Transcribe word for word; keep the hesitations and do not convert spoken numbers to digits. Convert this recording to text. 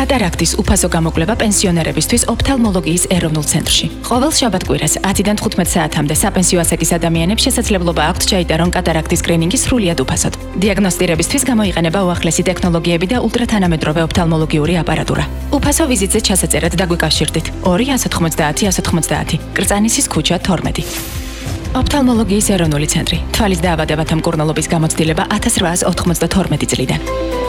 კატარაქტის უფასო გამოკვლევა პენსიონერებისთვის ოფთალმოლოგიის ეროვნულ ცენტრში. ყოველ შაბათ-კვირას ათიდან თხუთმეტ საათამდე საპენსიო ასაკის ადამიანებს შესაძლებლობა აქვთ ჩაიტარონ კატარაქტის სკრინინგი სრულიად უფასოდ. დიაგნოსტირებისთვის გამოიყენება უახლესი ტექნოლოგიები და ულტრათანამედროვე ოფთალმოლოგიური აპარატურა. უფასო ვიზიტზე ჩასაწერად დაგვიკავშირდით ორი ათას თხმოცდაათი ათას თხმოცდაათი კრწანისის ქუჩა თორმეტი. ოფთალმოლოგიის ეროვნული ცენტრი. თვალის დაავადებათა მკურნალობის გამოცდილება ათას რვაას ოთხმოცდათორმეტი წლიდან.